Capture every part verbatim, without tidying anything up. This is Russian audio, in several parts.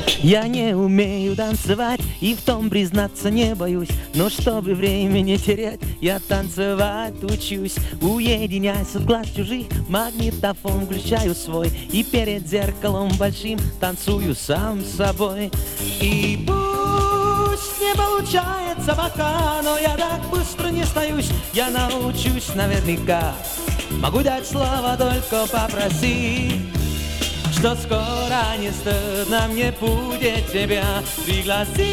Я не умею танцевать и в том признаться не боюсь, но чтобы время не терять, я танцевать учусь. Уединяясь от глаз чужих, магнитофон включаю свой и перед зеркалом большим танцую сам с собой. И пусть не получается пока, но я так быстро не сдаюсь, я научусь наверняка. Могу дать слово, только попроси, что скоро не стыдно мне будет тебя пригласить.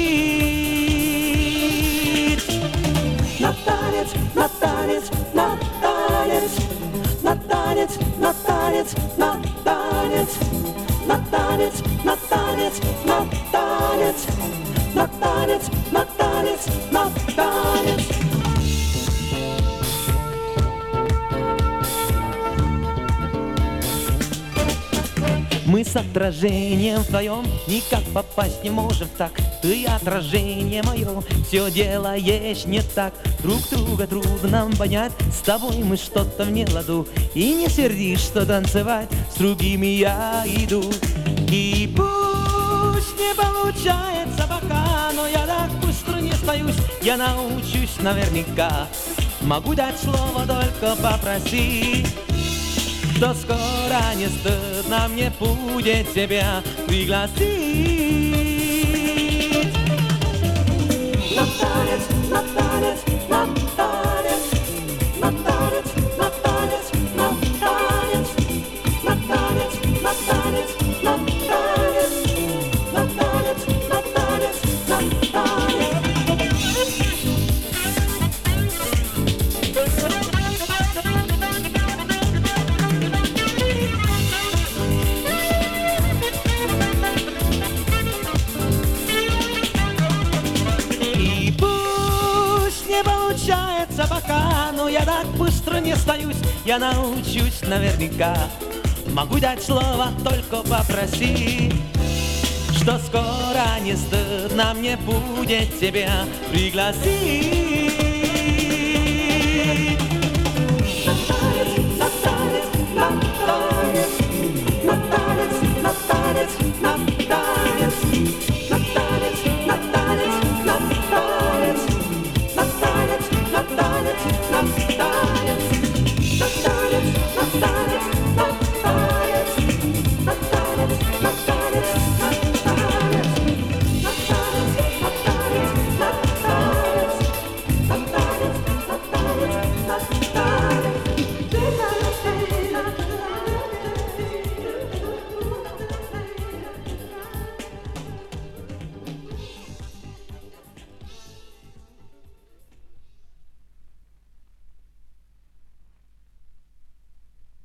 На танец, на танец, на танец, на танец, на танец, на танец, на танец, на танец, на танец, на танец, на танец, на танец. Мы с отражением вдвоем никак попасть не можем в такт. Ты отражение мое, все делаешь не так. Друг друга трудно нам понять, с тобой мы что-то в неладу. И не сердишь, что танцевать с другими я иду. И пусть не получается пока, но я так быстро не сдаюсь, я научусь наверняка. Могу дать слово, только попроси, что скоро не стыдно мне будет тебя пригласить. На танец, на танец, на танец, на танец, на танец, на танец, на танец, на танец, на танец, на танец, на танец, на танец. Получается пока, но я так быстро не сдаюсь, я научусь наверняка. Могу дать слово, только попроси, что скоро не стыдно мне будет тебя пригласить. На танец, на танец, на танец, на танец, на танец.